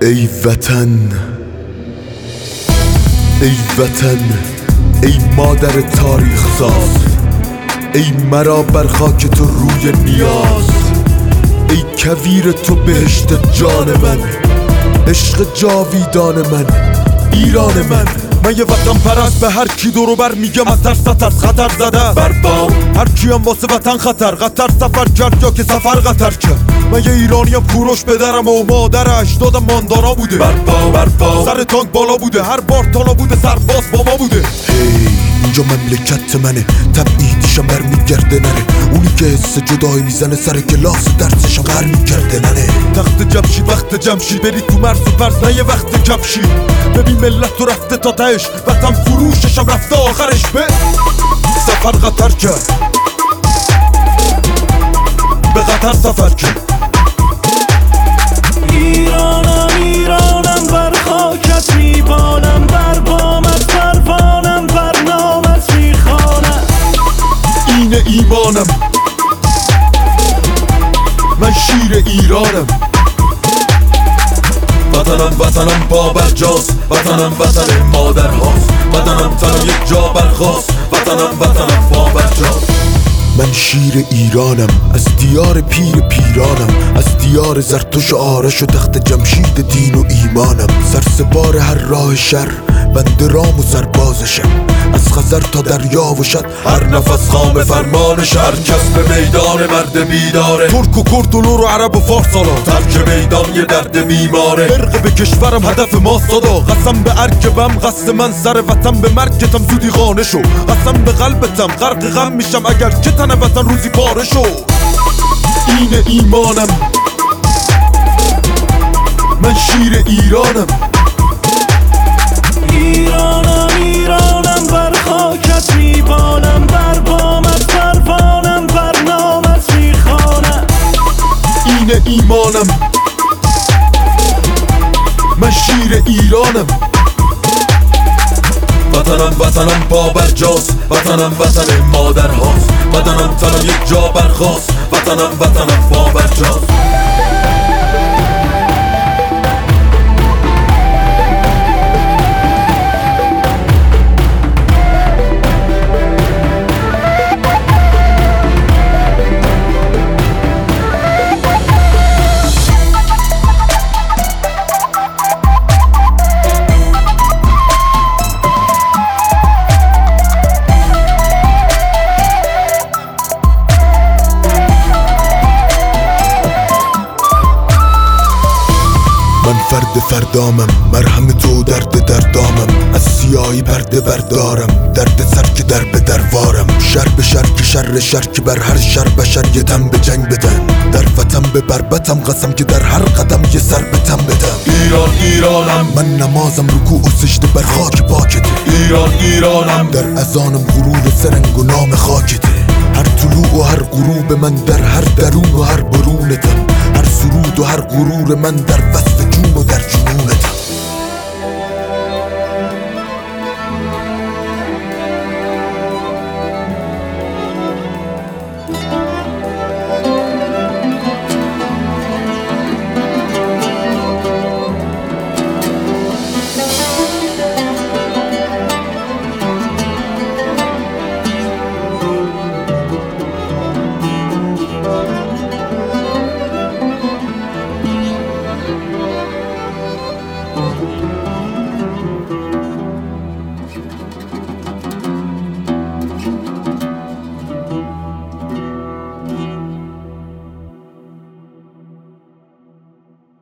ای وطن، ای وطن، ای مادر تاریخ ساز، ای مرا بر خاک تو روی نیاز، ای کویر تو بهشت جان من، عشق جاویدان من، ایران من. من یه وطن پرست، به هر کی دورو بر میگم از ترس خطر زده بربام. هر کی هم واسه وطن قطر سفر کرد یا که سفر قطر کرد. من یه ایرانیم کوروش پدرم و مادر اجدادم ماندارا بوده بربام. سر تانک بالا بوده، هر بار تالا بوده، سرباز با ما بوده. اینجا مملکت منه، تبعیدیشم برمیگرده نره. اونی که حس جدایی میزنه سر کلاس درسشم برمیگرده نره. تخت جمشید وقت جمشید، برید تو مرز و پرز نه یه وقت کفشید. ببین ملت تو رفته تا تهش، وطن فروششم رفته آخرش به سفر قطر کرد، به قطر سفر کرد. ایرانم بر خاکت میبالم، بر بامت پروانم، بر نامت میخوانم. اینه ایمانم، من شیر ایرانم. وطنم بابرجاست، وطن مادر هاست. وطنم یک جا برخاست، وطنم بابرجاست. من شیر ایرانم، از دیار پیرانم، از دیار زرتوش و آرش و تخت جمشید دین و ایمانم. سرسپار هر راه شر، بنده رام و سربازشم. از خزر تا دریا و شد، هر نفس خام فرمانش. هر کس به میدان مرد بیداره، ترک و کرد و لور و عرب و فارس سالا. ترک میدان یه درد میماره، برق به کشورم هدف ما صدا. قسم به ارکبم قصد من سر وطن، به مرگتم زودی خانه شو. قسم به قلبتم غرق غم میشم اگر که تن وطن روزی پاره شو. اینه ایمانم، من شیر ایرانم. ایرانم بر خاکت میبالم، بر بامت پروانم، بر نامت میخوانم. اینه ایمانم، من شیر ایرانم. وطنم بابرجاست، وطن مادر هاست. وطنم یک جا برخاست، وطنم بابرجاست. من فردامم، مرهم تو دردامم. از سیاهی پرده بردارم، درد سر که در به دروارم. شر به شر که شر که بر هر شر بشر یه دم به جنگ بدن. در وطن به بربتم قسم که در هر قدم یه سر به تم بدم. ایرانم، من نمازم رکوع و سجده بر خاک پاکته. ایرانم، در اذانم غرور سرنگ و نام خاکته. هر طلوع و هر غروب من در هر درون و هر برونتم. هر سرود و هر غرور من در وصف جون و در جنون